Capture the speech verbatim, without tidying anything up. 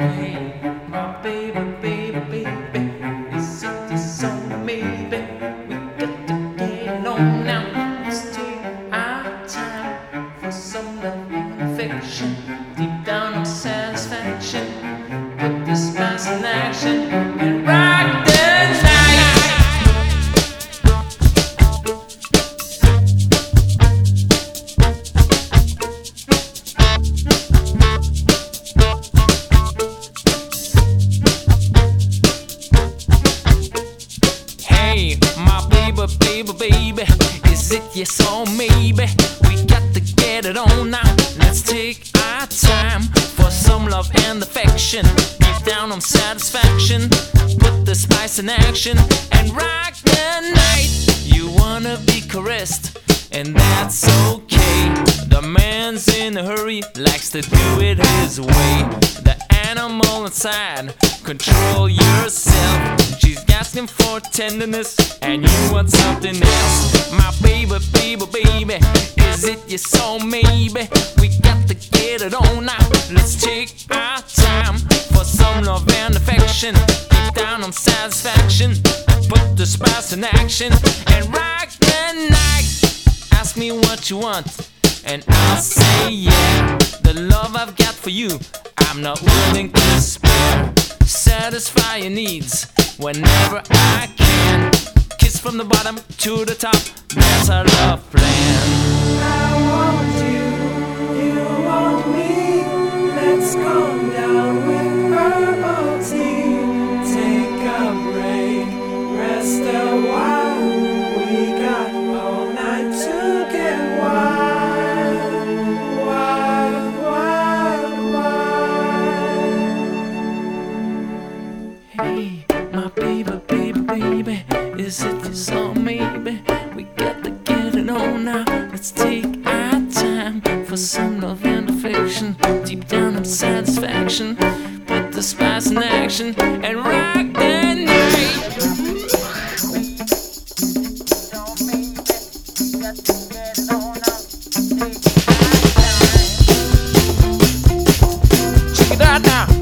Hey, my baby, baby, baby, is it this on maybe? We got to get it on now. Let's take our time for some love and affection. Deep down, no satisfaction. Put this past in action and rock the my baby, baby, baby, is it yes or maybe? We got to get it on now. Let's take our time for some love and affection. Deep down on satisfaction. Put the spice in action and rock the night. You wanna be caressed, and that's okay. The man's in a hurry, likes to do it his way. The animal inside, control yourself. She's asking for tenderness, and you want something else. My baby, baby, baby, is it yes or maybe? We got to get it on now. Let's take our time for some love and affection. Deep down on satisfaction. Put the spice in action and rock the night. Ask me what you want, and I'll say yeah. The love I've got for you, I'm not willing to spare. Satisfy your needs whenever I can. Kiss from the bottom to the top, that's our love plan. I want you, you want me. Let's calm down with herbal tea. Take a break, rest a while. We got all night to get wild, wild, wild, wild. Hey, my baby, baby, baby, is it this or maybe? We got to get it on now. Let's take our time for some love and affection. Deep down on satisfaction. Put the spice in action and rock the night. Check it out now.